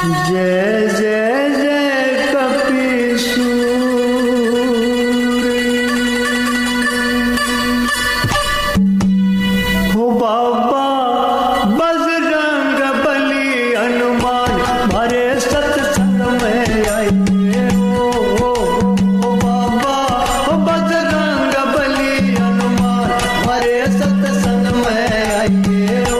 जय जय जय कपीसूर हो बाबा बजरंग बली हनुमान हमारे सत्संग में आइए हो बाबा हो बजरंग बली हनुमान हमारे सत्संग में आइए हो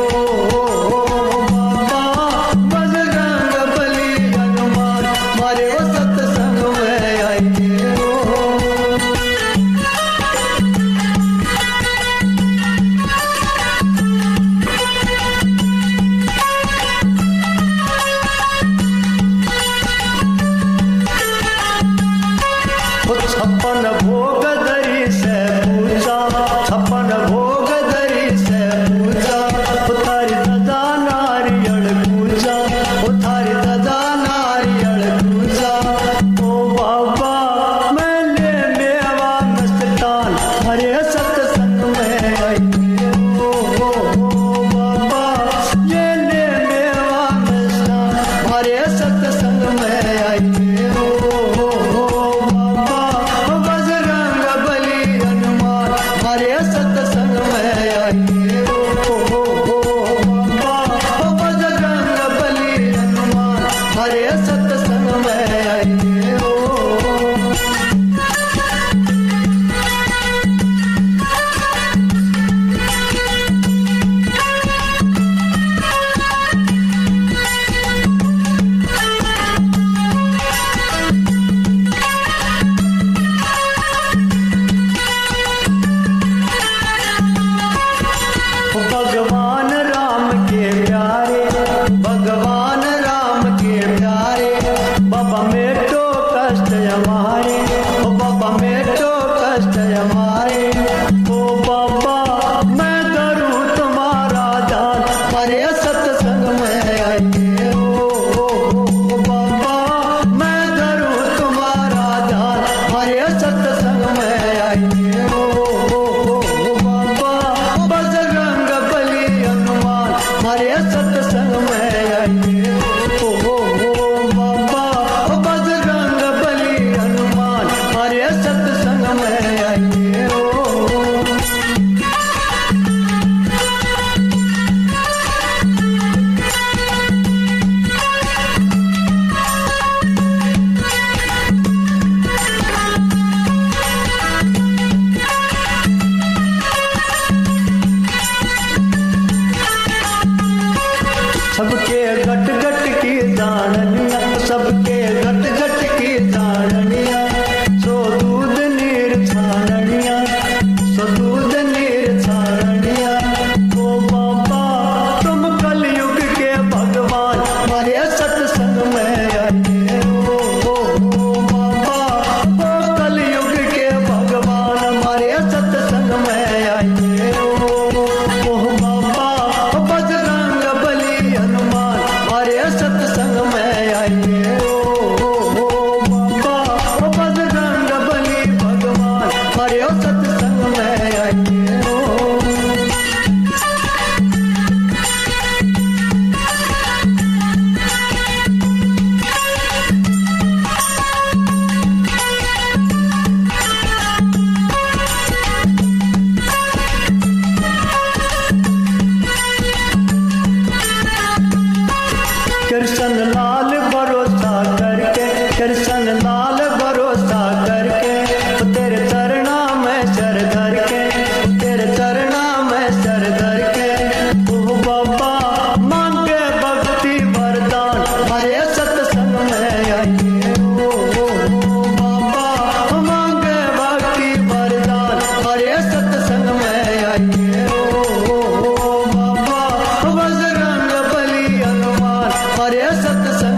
छप्पन भोग धरी से पूजा छप्पन भोग धरी से पूजा उतारी दादा नारियल पूजा उतारी दादा नारियल पूजा ओ बाबा मैंने मेवा मस्तान हरे सत्संग में आइए ओ बाबा ये ले मेवा मस्तान हरे सत्संग में आइए भगवान राम के प्यारे भगवान राम के प्यारे बाबा मेटो कष्ट हमारे ओ बाबा मेटो कष्ट हमारे ओ बाबा मैं करूँ तुम्हारा दान हरे सत्संग में आइए ओ बाबा मैं करूँ तुम्हारा दान हरे सत्संग में आइए हरे सत्संग में आइए ओ बाबा बजरंग बली हनुमान हरे सत्संग में आइए सबके घट घट की दाननिया सबके घट घट की दाननिया सो दूध नीर छाननिया सो दूध नीर छाननिया ओ बाबा तुम कलयुग के भगवान हमारे सत्संग में आइए ओ बाबा ओ कलयुग के भगवान हमारे सत्संग में आइए ओ बाबा बजरंग बली हनुमान हरे सत्संग में आइए ओ बाबा बजरंग बली भगवान हरे सत्संग में आइए कृष्ण लाल भरोसा करके कृष्ण लाल भरोसा करके तेरे चरणा में सर धर के तेरे चरणा में सर धर के ओ बाबा मांगे भक्ति वरदान हरे सत्संग में आइए ओ बाबा मांगे भक्ति वरदान हरे सत्संग में आइए ओ बाबा बजरंग बली हनुमान हरे सत्संग